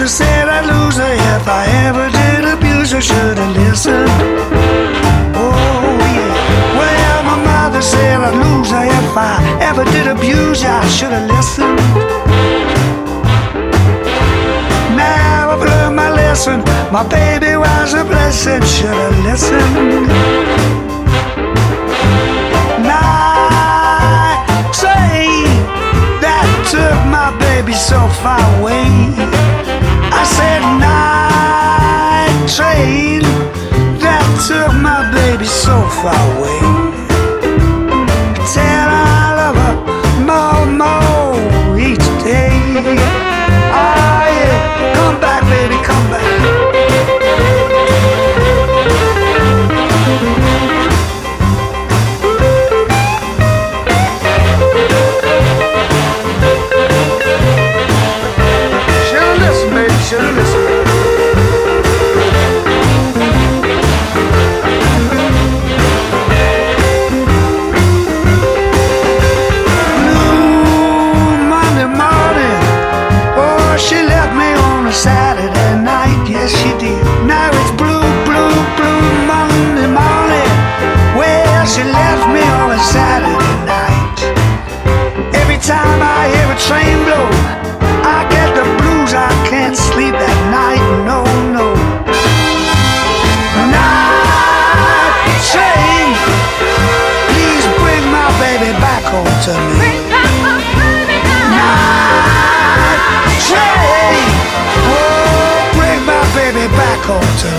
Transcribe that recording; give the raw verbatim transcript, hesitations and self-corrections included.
said I'd lose her if I ever did abuse her. Should've listened. Oh yeah. Well, my mother said I'd lose her if I ever did abuse her. I should've listened. Now I've learned my lesson. My baby was a blessing. Should've listened. Night train that took my baby so far away. I said night train that took my baby so far away. Tell her I love her more, more each day. Oh yeah, come back baby, come back. Should've listened. Blue Monday morning, oh, she left me on a Saturday night. Yes, she did. Now it's blue, blue, blue Monday morning. Well, she left me on a Saturday night. Every time I hear a train blow, I get the blues. I can't sleep at night, no, no. Night train, please bring my baby back home to me. Night train, oh, bring my baby back home to me.